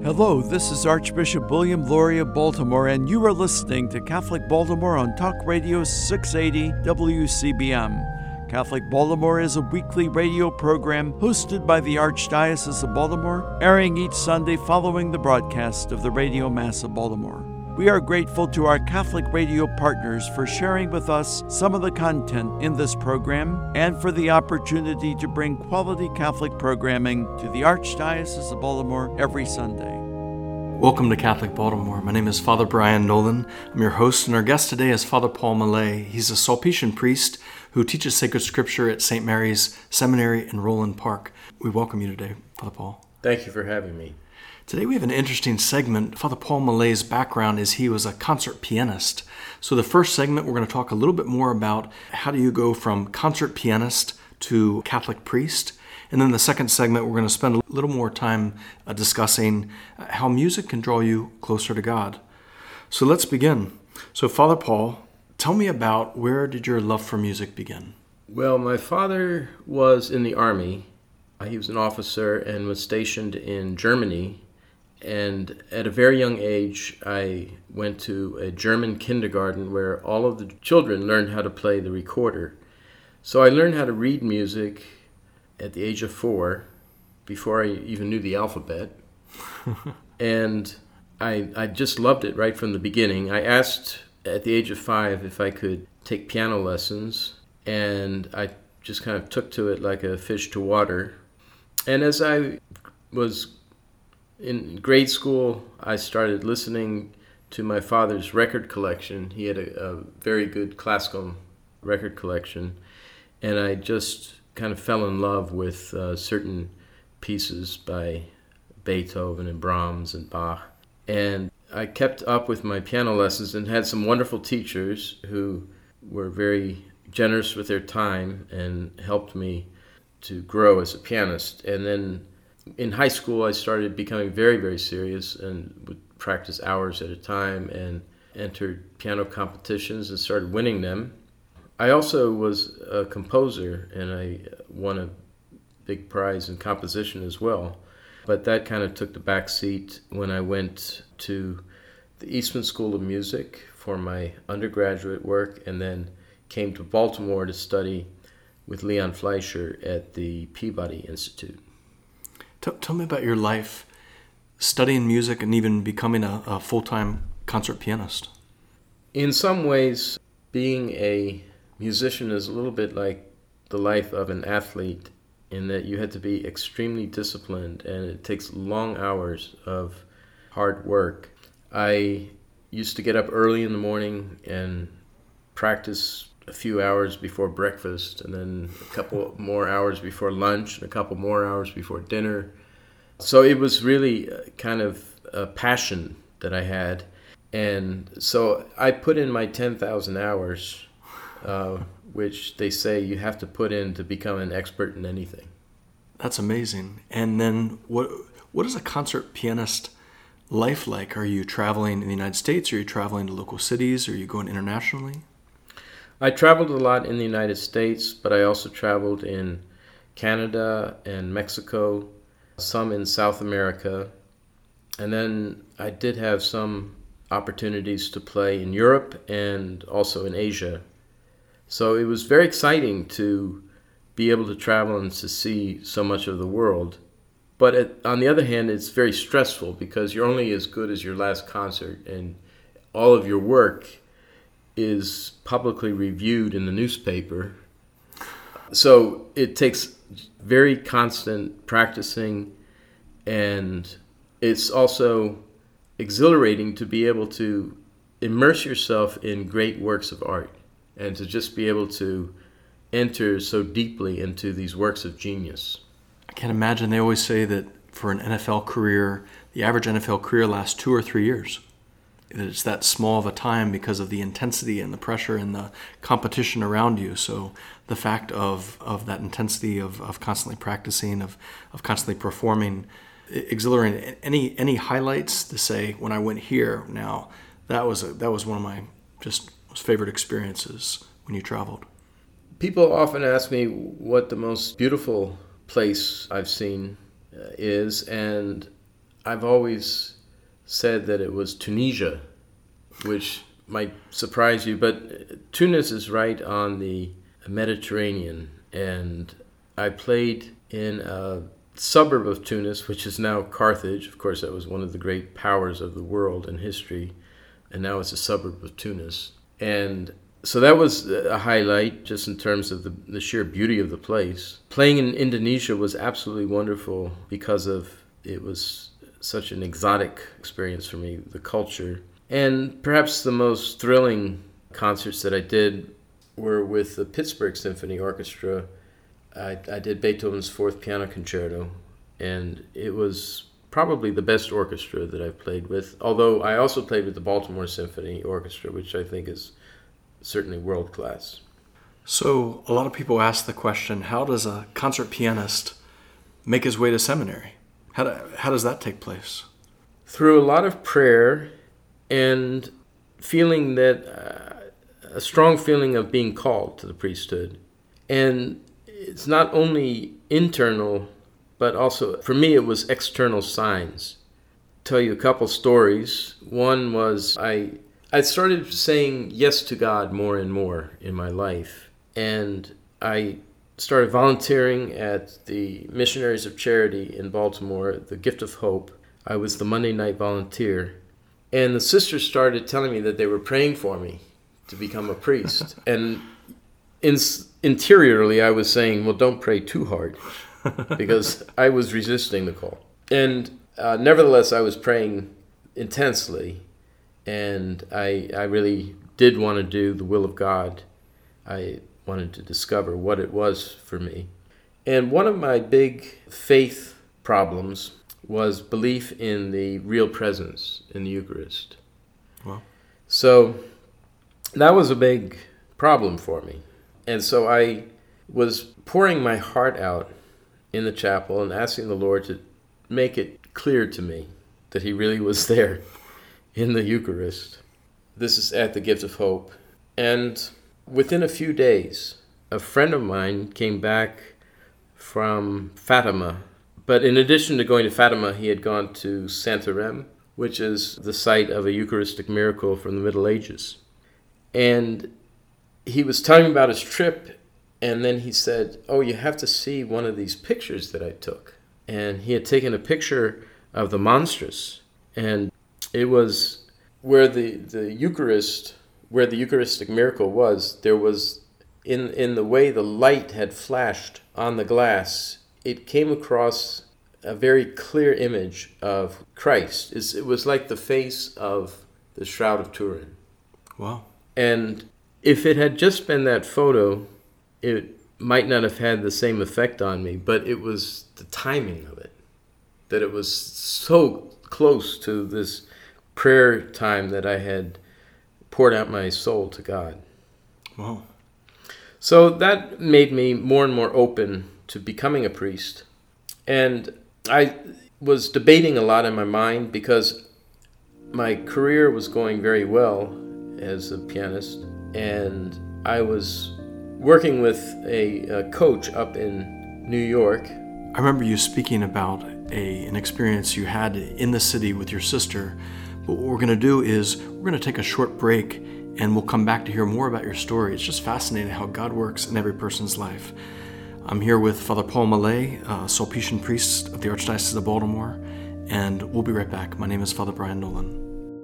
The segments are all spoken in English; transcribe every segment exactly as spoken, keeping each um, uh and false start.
Hello, this is Archbishop William Lori of Baltimore, and you are listening to Catholic Baltimore on Talk Radio six eighty W C B M. Catholic Baltimore is a weekly radio program hosted by the Archdiocese of Baltimore, airing each Sunday following the broadcast of the Radio Mass of Baltimore. We are grateful to our Catholic radio partners for sharing with us some of the content in this program and for the opportunity to bring quality Catholic programming to the Archdiocese of Baltimore every Sunday. Welcome to Catholic Baltimore. My name is Father Brian Nolan. I'm your host, and our guest today is Father Paul Millet. He's a Sulpician priest who teaches sacred scripture at Saint Mary's Seminary in Roland Park. We welcome you today, Father Paul. Thank you for having me. Today we have an interesting segment. Father Paul Millet's background is he was a concert pianist. So the first segment, we're going to talk a little bit more about how do you go from concert pianist to Catholic priest. And then the second segment, we're going to spend a little more time uh, discussing how music can draw you closer to God. So let's begin. So Father Paul, tell me about where did your love for music begin? Well, my father was in the Army. He was an officer and was stationed in Germany. And at a very young age, I went to a German kindergarten where all of the children learned how to play the recorder. So I learned how to read music at the age of four, before I even knew the alphabet. And I I just loved it right from the beginning. I asked at the age of five if I could take piano lessons, and I just kind of took to it like a fish to water. And as I was in grade school, I started listening to my father's record collection. He had a, a very good classical record collection, and I just kind of fell in love with uh, certain pieces by Beethoven and Brahms and Bach. And I kept up with my piano lessons and had some wonderful teachers who were very generous with their time and helped me to grow as a pianist. And then in high school, I started becoming very, very serious and would practice hours at a time and entered piano competitions and started winning them. I also was a composer, and I won a big prize in composition as well. But that kind of took the back seat when I went to the Eastman School of Music for my undergraduate work, and then came to Baltimore to study with Leon Fleischer at the Peabody Institute. Tell, tell me about your life studying music and even becoming a, a full-time concert pianist. In some ways, being a musician is a little bit like the life of an athlete, in that you had to be extremely disciplined and it takes long hours of hard work. I used to get up early in the morning and practice a few hours before breakfast, and then a couple more hours before lunch, and a couple more hours before dinner. So it was really kind of a passion that I had. And so I put in my ten thousand hours, uh, which they say you have to put in to become an expert in anything. That's amazing. And then what what is a concert pianist life like? Are you traveling in the United States? Are you traveling to local cities? Are you going internationally? I traveled a lot in the United States, but I also traveled in Canada and Mexico, some in South America. And then I did have some opportunities to play in Europe and also in Asia. So it was very exciting to be able to travel and to see so much of the world. But it, on the other hand, it's very stressful because you're only as good as your last concert, and all of your work is publicly reviewed in the newspaper. So it takes very constant practicing, and it's also exhilarating to be able to immerse yourself in great works of art and to just be able to enter so deeply into these works of genius. I can't imagine. They always say that for an N F L career, the average N F L career lasts two or three years. That it's that small of a time because of the intensity and the pressure and the competition around you. So the fact of, of that intensity of, of constantly practicing, of, of constantly performing, exhilarating. Any any highlights to say, when I went here now, that was a, that was one of my just most favorite experiences when you traveled? People often ask me what the most beautiful place I've seen uh, is, and I've always said that it was Tunisia, which might surprise you, but Tunis is right on the Mediterranean, and I played in a suburb of Tunis, which is now Carthage. Of course, that was one of the great powers of the world in history, and now it's a suburb of Tunis. And so that was a highlight just in terms of the, the sheer beauty of the place. Playing in Indonesia was absolutely wonderful because of it was such an exotic experience for me, the culture. And perhaps the most thrilling concerts that I did were with the Pittsburgh Symphony Orchestra. I, I did Beethoven's Fourth Piano Concerto, and it was probably the best orchestra that I've played with, although I also played with the Baltimore Symphony Orchestra, which I think is certainly world-class. So a lot of people ask the question, how does a concert pianist make his way to seminary? How, do, how does that take place? Through a lot of prayer and feeling that, uh, a strong feeling of being called to the priesthood. And it's not only internal, but also, for me, it was external signs. I'll tell you a couple stories. One was I I started saying yes to God more and more in my life. And I started volunteering at the Missionaries of Charity in Baltimore, the Gift of Hope. I was the Monday night volunteer. And the sisters started telling me that they were praying for me to become a priest. And in, interiorly, I was saying, well, don't pray too hard, because I was resisting the call. And uh, nevertheless, I was praying intensely, and I, I really did want to do the will of God. I wanted to discover what it was for me. And one of my big faith problems was belief in the real presence in the Eucharist. Wow. So that was a big problem for me. And so I was pouring my heart out in the chapel and asking the Lord to make it clear to me that he really was there in the Eucharist. This is at the Gift of Hope. And within a few days, a friend of mine came back from Fatima. But in addition to going to Fatima, he had gone to Santarém, which is the site of a Eucharistic miracle from the Middle Ages. And he was telling me about his trip, and then he said, oh, you have to see one of these pictures that I took. And he had taken a picture of the monstrous, and it was where the, the Eucharist, where the Eucharistic miracle was, there was, in, in the way the light had flashed on the glass, it came across a very clear image of Christ. It's, it was like the face of the Shroud of Turin. Wow. And if it had just been that photo, it might not have had the same effect on me, but it was the timing of it, that it was so close to this prayer time that I had poured out my soul to God. Wow. So that made me more and more open to becoming a priest. And I was debating a lot in my mind because my career was going very well as a pianist, and I was working with a, a coach up in New York. I remember you speaking about a an experience you had in the city with your sister. But what we're going to do is we're going to take a short break, and we'll come back to hear more about your story. It's just fascinating how God works in every person's life. I'm here with Father Paul Mallet, uh, Sulpician priest of the Archdiocese of Baltimore, and we'll be right back. My name is Father Brian Nolan.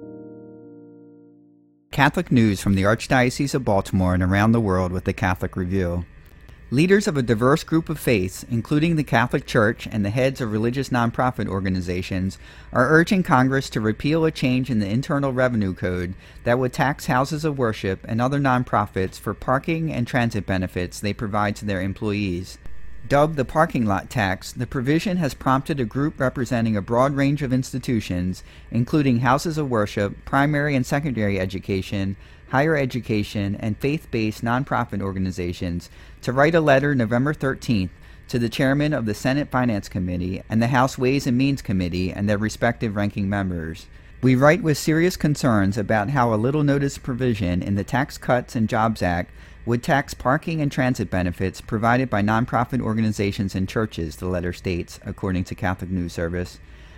Catholic news from the Archdiocese of Baltimore and around the world with the Catholic Review. Leaders of a diverse group of faiths, including the Catholic Church and the heads of religious nonprofit organizations, are urging Congress to repeal a change in the Internal Revenue Code that would tax houses of worship and other nonprofits for parking and transit benefits they provide to their employees. Dubbed the parking lot tax, the provision has prompted a group representing a broad range of institutions, including houses of worship, primary and secondary education, higher education, and faith-based nonprofit organizations, to write a letter November thirteenth to the chairman of the Senate Finance Committee and the House Ways and Means Committee and their respective ranking members. We write with serious concerns about how a little-noticed provision in the Tax Cuts and Jobs Act would tax parking and transit benefits provided by nonprofit organizations and churches, the letter states, according to Catholic News Service.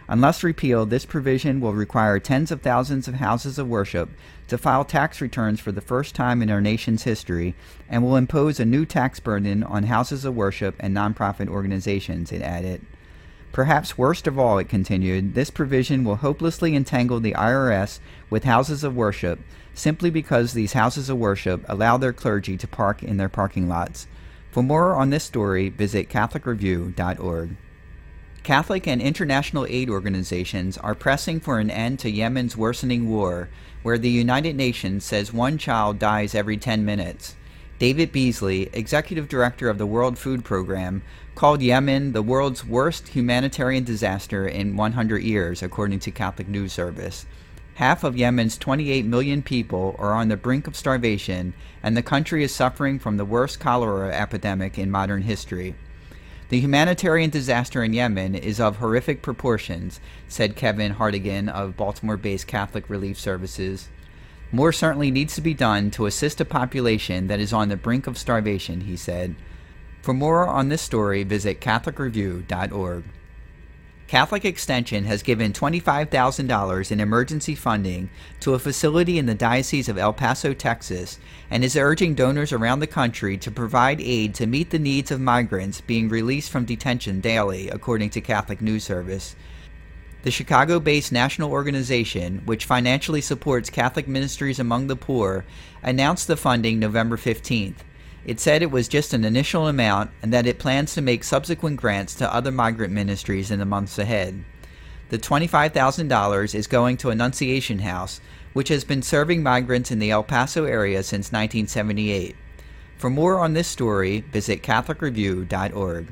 Unless repealed, this provision will require tens of thousands of houses of worship to file tax returns for the first time in our nation's history and will impose a new tax burden on houses of worship and nonprofit organizations, it added. Perhaps worst of all, it continued, this provision will hopelessly entangle the I R S with houses of worship simply because these houses of worship allow their clergy to park in their parking lots. For more on this story, visit Catholic Review dot org. Catholic and international aid organizations are pressing for an end to Yemen's worsening war, where the United Nations says one child dies every ten minutes. David Beasley, executive director of the World Food Program, called Yemen the world's worst humanitarian disaster in one hundred years, according to Catholic News Service. Half of Yemen's twenty-eight million people are on the brink of starvation, and the country is suffering from the worst cholera epidemic in modern history. The humanitarian disaster in Yemen is of horrific proportions, said Kevin Hartigan of Baltimore-based Catholic Relief Services. More certainly needs to be done to assist a population that is on the brink of starvation, he said. For more on this story, visit Catholic Review dot org. Catholic Extension has given twenty-five thousand dollars in emergency funding to a facility in the Diocese of El Paso, Texas, and is urging donors around the country to provide aid to meet the needs of migrants being released from detention daily, according to Catholic News Service. The Chicago-based national organization, which financially supports Catholic ministries among the poor, announced the funding November fifteenth. It said it was just an initial amount and that it plans to make subsequent grants to other migrant ministries in the months ahead. The twenty-five thousand dollars is going to Annunciation House, which has been serving migrants in the El Paso area since nineteen seventy-eight. For more on this story, visit Catholic Review dot org.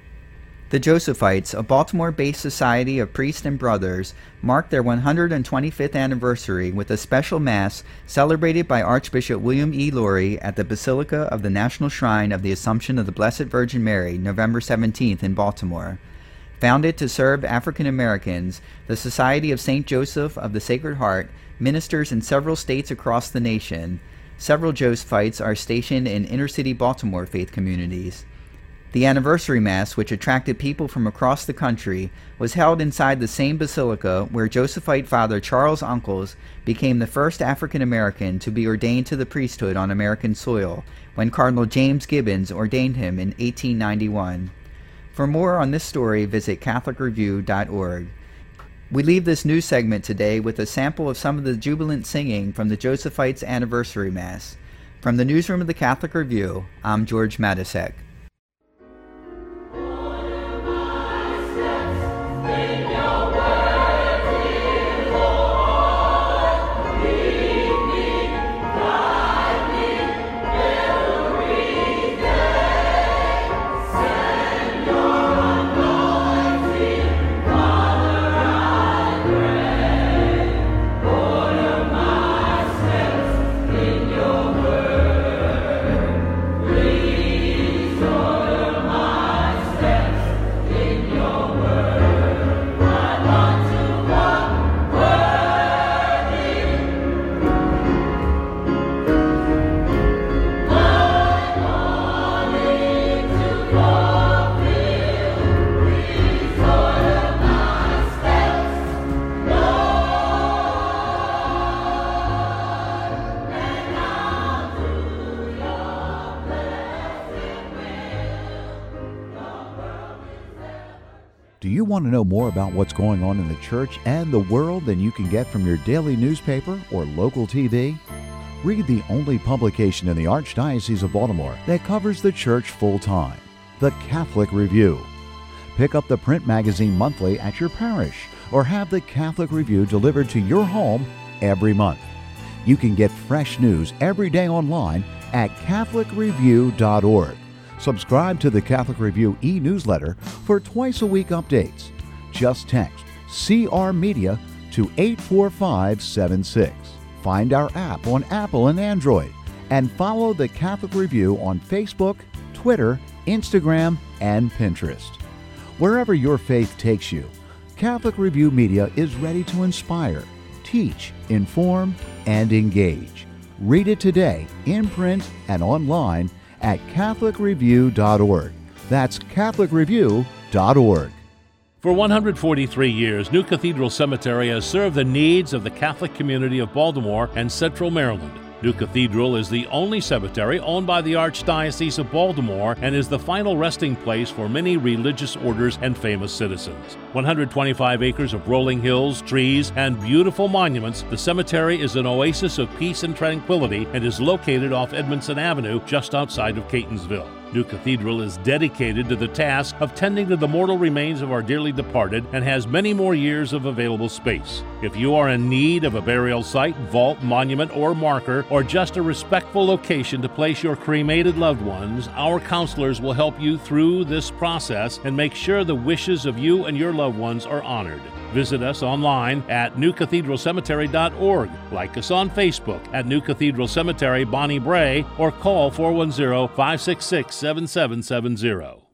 The Josephites, a Baltimore-based society of priests and brothers, marked their one hundred twenty-fifth anniversary with a special Mass celebrated by Archbishop William E. Laurie at the Basilica of the National Shrine of the Assumption of the Blessed Virgin Mary, November seventeenth in Baltimore. Founded to serve African Americans, the Society of Saint Joseph of the Sacred Heart ministers in several states across the nation. Several Josephites are stationed in inner-city Baltimore faith communities. The anniversary Mass, which attracted people from across the country, was held inside the same basilica where Josephite Father Charles Uncles became the first African American to be ordained to the priesthood on American soil, when Cardinal James Gibbons ordained him in eighteen ninety-one. For more on this story, visit Catholic Review dot org. We leave this news segment today with a sample of some of the jubilant singing from the Josephites' anniversary Mass. From the newsroom of the Catholic Review, I'm George Matisek. Do you want to know more about what's going on in the church and the world than you can get from your daily newspaper or local T V? Read the only publication in the Archdiocese of Baltimore that covers the church full-time, the Catholic Review. Pick up the print magazine monthly at your parish or have the Catholic Review delivered to your home every month. You can get fresh news every day online at Catholic Review dot org. Subscribe to the Catholic Review e-newsletter for twice-a-week updates. Just text C R Media to eight four five seven six. Find our app on Apple and Android, and follow the Catholic Review on Facebook, Twitter, Instagram, and Pinterest. Wherever your faith takes you, Catholic Review Media is ready to inspire, teach, inform, and engage. Read it today in print and online at Catholic Review dot org. That's Catholic Review dot org. For one hundred forty-three years, New Cathedral Cemetery has served the needs of the Catholic community of Baltimore and Central Maryland. New Cathedral is the only cemetery owned by the Archdiocese of Baltimore and is the final resting place for many religious orders and famous citizens. one hundred twenty-five acres of rolling hills, trees, and beautiful monuments, the cemetery is an oasis of peace and tranquility and is located off Edmondson Avenue just outside of Catonsville. New Cathedral is dedicated to the task of tending to the mortal remains of our dearly departed and has many more years of available space. If you are in need of a burial site, vault, monument, or marker, or just a respectful location to place your cremated loved ones, our counselors will help you through this process and make sure the wishes of you and your loved ones are honored. Visit us online at new cathedral cemetery dot org. Like us on Facebook at New Cathedral Cemetery, Bonnie Bray, or call four one zero, five six six, seven seven seven zero.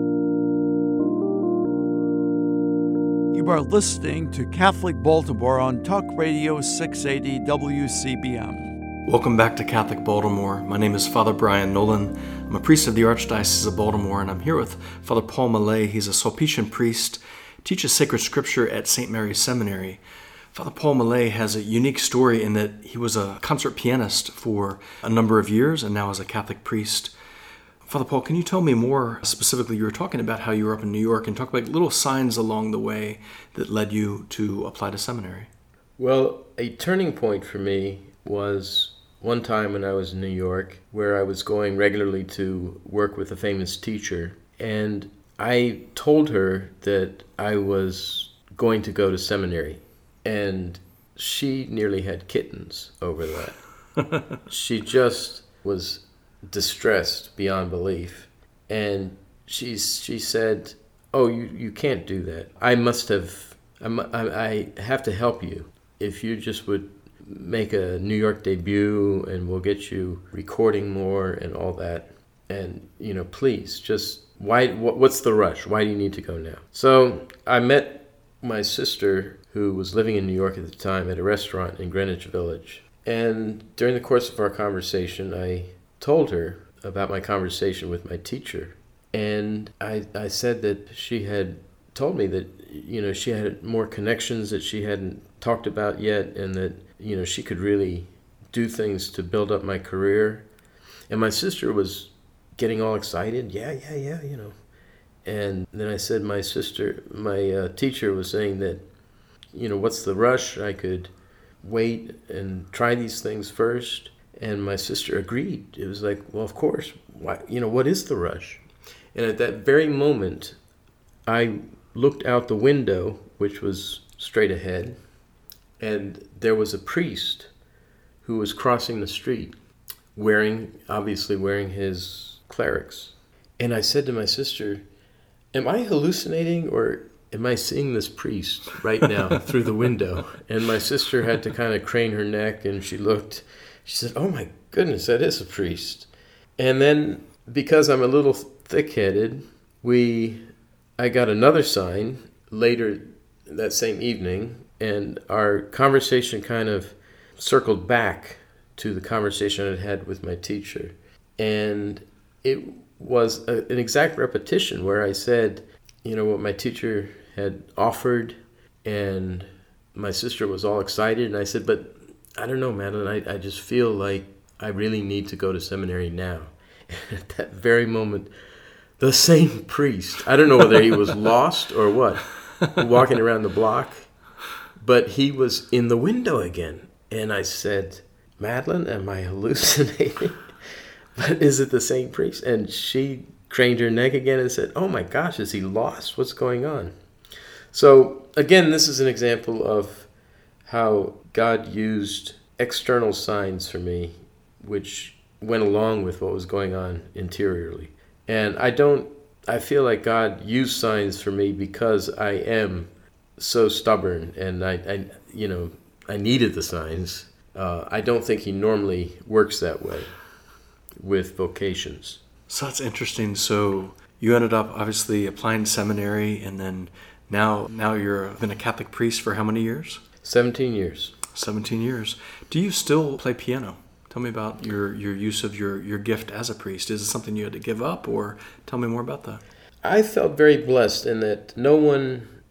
You are listening to Catholic Baltimore on Talk Radio six eighty W C B M. Welcome back to Catholic Baltimore. My name is Father Brian Nolan. I'm a priest of the Archdiocese of Baltimore, and I'm here with Father Paul Mallet. He's a Sulpician priest, teaches sacred scripture at Saint Mary's Seminary. Father Paul Mallet has a unique story in that he was a concert pianist for a number of years and now is a Catholic priest. Father Paul, can you tell me more specifically? You were talking about how you were up in New York, and talk about little signs along the way that led you to apply to seminary. Well, a turning point for me was one time when I was in New York, where I was going regularly to work with a famous teacher, and I told her that I was going to go to seminary, and she nearly had kittens over that. She just was distressed beyond belief, and she she said, "Oh, you, you can't do that. I must have. I'm, I I have to help you. If you just would make a New York debut, and we'll get you recording more and all that. And you know, please just." Why? What's the rush? Why do you need to go now? So I met my sister, who was living in New York at the time, at a restaurant in Greenwich Village. And during the course of our conversation, I told her about my conversation with my teacher. And I, I said that she had told me that, you know, she had more connections that she hadn't talked about yet, and that, you know, she could really do things to build up my career. And my sister was getting all excited. Yeah, yeah, yeah, you know. And then I said, my sister, my uh, teacher was saying that, you know, what's the rush? I could wait and try these things first. And my sister agreed. It was like, well, of course. Why, you know, what is the rush? And at that very moment, I looked out the window, which was straight ahead, and there was a priest who was crossing the street, wearing, obviously wearing his clerics. And I said to my sister, am I hallucinating, or am I seeing this priest right now through the window? And my sister had to kind of crane her neck, and she looked. She said, oh my goodness, that is a priest. And then, because I'm a little thick-headed, we, I got another sign later that same evening, and our conversation kind of circled back to the conversation I'd had with my teacher. And it was a, an exact repetition where I said, you know, what my teacher had offered, and my sister was all excited. And I said, but I don't know, Madeline, I, I just feel like I really need to go to seminary now. And at that very moment, the same priest, I don't know whether he was lost or what, walking around the block, but he was in the window again. And I said, Madeline, am I hallucinating? But is it the same priest? And she craned her neck again and said, oh my gosh, is he lost? What's going on? So again, this is an example of how God used external signs for me, which went along with what was going on interiorly. And I don't, I feel like God used signs for me because I am so stubborn, and I, I you know, I needed the signs. Uh, I don't think he normally works that way with vocations. So that's interesting. So you ended up obviously applying to seminary, and then now now you're been a Catholic priest for how many years? Seventeen years. Seventeen years. Do you still play piano? Tell me about your, your use of your, your gift as a priest. Is it something you had to give up, or tell me more about that? I felt very blessed in that no one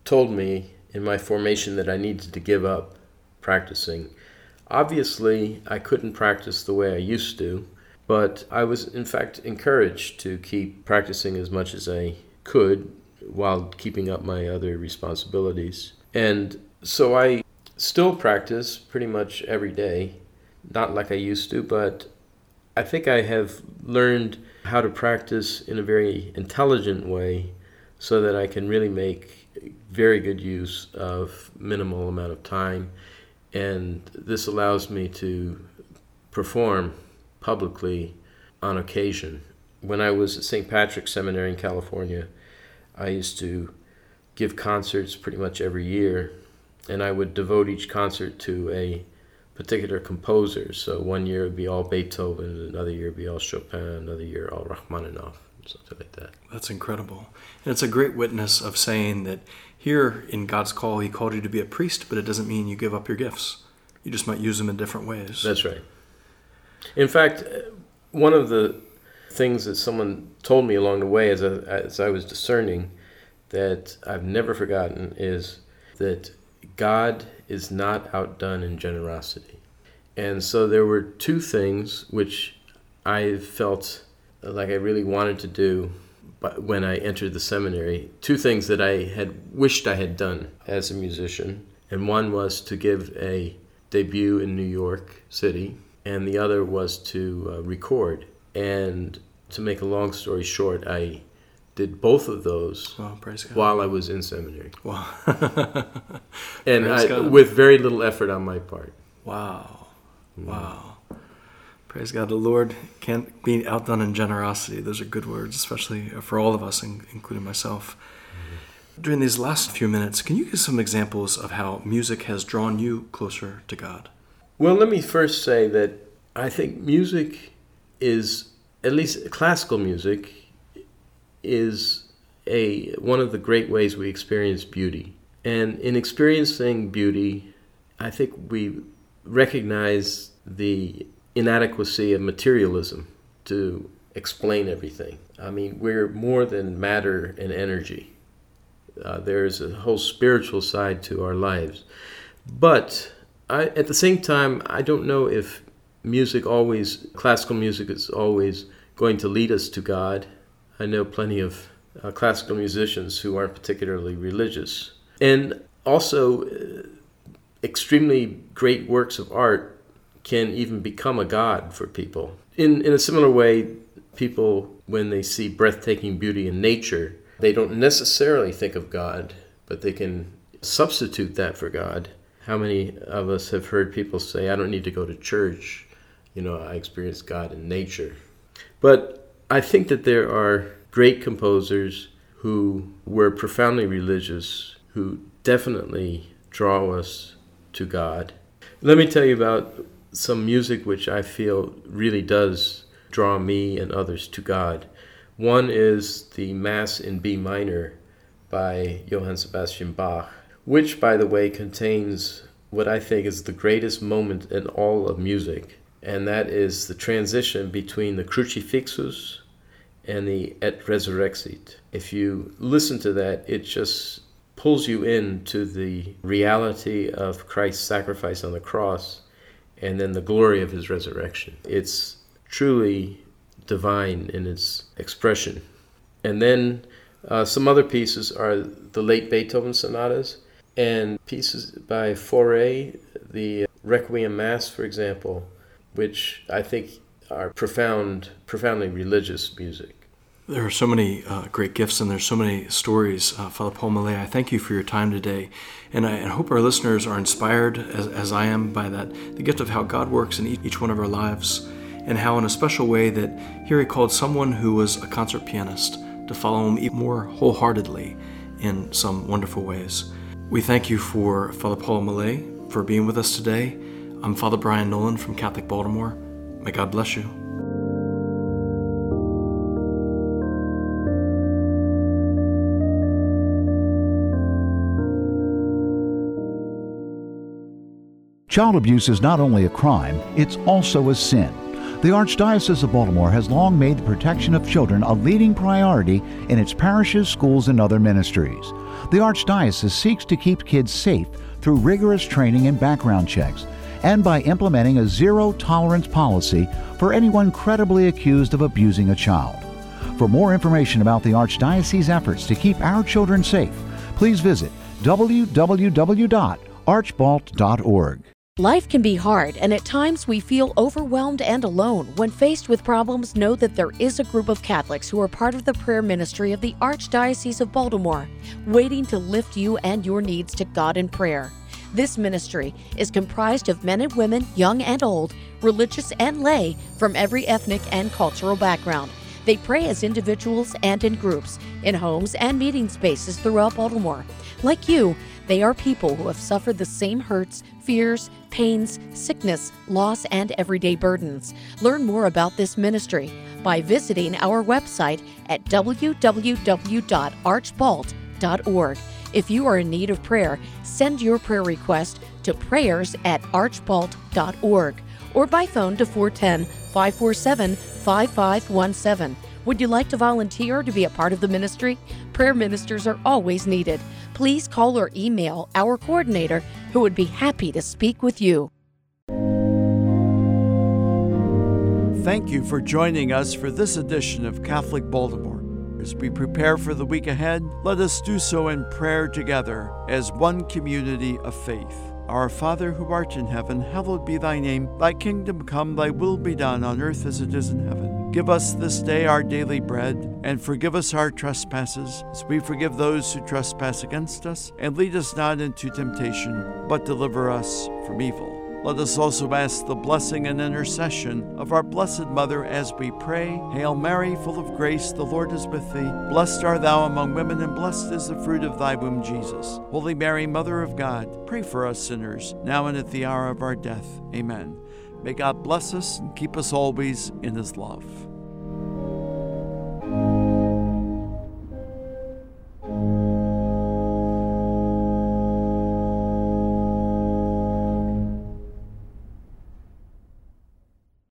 told me in my formation that I needed to give up practicing. Obviously, I couldn't practice the way I used to, but I was in fact encouraged to keep practicing as much as I could while keeping up my other responsibilities. And so I still practice pretty much every day, not like I used to, but I think I have learned how to practice in a very intelligent way so that I can really make very good use of minimal amount of time. And this allows me to perform publicly on occasion. When I was at Saint Patrick's Seminary in California, I used to give concerts pretty much every year, and I would devote each concert to a particular composer. So one year it would be all Beethoven, another year it would be all Chopin, another year all Rachmaninoff, something like that. That's incredible. And it's a great witness of saying that here in God's call, he called you to be a priest, but it doesn't mean you give up your gifts. You just might use them in different ways. That's right. In fact, one of the things that someone told me along the way as I, as I was discerning that I've never forgotten is that God is not outdone in generosity. And so there were two things which I felt like I really wanted to do when I entered the seminary, two things that I had wished I had done as a musician. And one was to give a debut in New York City, and the other was to uh, record. And to make a long story short, I did both of those oh, praise God. while I was in seminary. Wow. and I, with very little effort on my part. Wow. Mm. Wow. Praise God. The Lord can't be outdone in generosity. Those are good words, especially for all of us, including myself. Mm-hmm. During these last few minutes, can you give some examples of how music has drawn you closer to God? Well, let me first say that I think music is, at least classical music, is a one of the great ways we experience beauty. And in experiencing beauty, I think we recognize the inadequacy of materialism to explain everything. I mean, we're more than matter and energy. Uh, there's a whole spiritual side to our lives. But I, at the same time, I don't know if music always, classical music is always going to lead us to God. I know plenty of uh, classical musicians who aren't particularly religious. And also, uh, extremely great works of art can even become a god for people. In in a similar way, people, when they see breathtaking beauty in nature, they don't necessarily think of God, but they can substitute that for God. How many of us have heard people say, I don't need to go to church, you know, I experience God in nature. But I think that there are great composers who were profoundly religious, who definitely draw us to God. Let me tell you about some music which I feel really does draw me and others to God. One is the Mass in B minor by Johann Sebastian Bach, which, by the way, contains what I think is the greatest moment in all of music, and that is the transition between the Crucifixus and the Et Resurrexit. If you listen to that, it just pulls you into the reality of Christ's sacrifice on the cross and then the glory of his resurrection. It's truly divine in its expression. And then uh, some other pieces are the late Beethoven sonatas and pieces by Fauré, the Requiem Mass, for example, which I think are profound, profoundly religious music. There are so many uh, great gifts and there's so many stories. Uh, Father Paul Millet, I thank you for your time today. And I, and I hope our listeners are inspired, as, as I am, by that, the gift of how God works in each, each one of our lives, and how in a special way that here he called someone who was a concert pianist to follow him even more wholeheartedly in some wonderful ways. We thank you for Father Paul Millet for being with us today. I'm Father Brian Nolan from Catholic Baltimore. May God bless you. Child abuse is not only a crime, it's also a sin. The Archdiocese of Baltimore has long made the protection of children a leading priority in its parishes, schools, and other ministries. The Archdiocese seeks to keep kids safe through rigorous training and background checks, and by implementing a zero-tolerance policy for anyone credibly accused of abusing a child. For more information about the Archdiocese's efforts to keep our children safe, please visit w w w dot archbalt dot org. Life can be hard, and at times we feel overwhelmed and alone. When faced with problems, know that there is a group of Catholics who are part of the prayer ministry of the Archdiocese of Baltimore, waiting to lift you and your needs to God in prayer. This ministry is comprised of men and women, young and old, religious and lay, from every ethnic and cultural background. They pray as individuals and in groups, in homes and meeting spaces throughout Baltimore. Like you, they are people who have suffered the same hurts, fears, pains, sickness, loss, and everyday burdens. Learn more about this ministry by visiting our website at w w w dot archbalt dot org. If you are in need of prayer, send your prayer request to prayers at archbalt dot org or by phone to four one zero, five four seven, five five one seven. Would you like to volunteer to be a part of the ministry? Prayer ministers are always needed. Please call or email our coordinator, who would be happy to speak with you. Thank you for joining us for this edition of Catholic Baltimore. As we prepare for the week ahead, let us do so in prayer together as one community of faith. Our Father who art in heaven, hallowed be thy name. Thy kingdom come, thy will be done on earth as it is in heaven. Give us this day our daily bread, and forgive us our trespasses, as we forgive those who trespass against us. And lead us not into temptation, but deliver us from evil. Let us also ask the blessing and intercession of our Blessed Mother as we pray. Hail Mary, full of grace, the Lord is with thee. Blessed art thou among women, and blessed is the fruit of thy womb, Jesus. Holy Mary, Mother of God, pray for us sinners, now and at the hour of our death. Amen. May God bless us and keep us always in his love.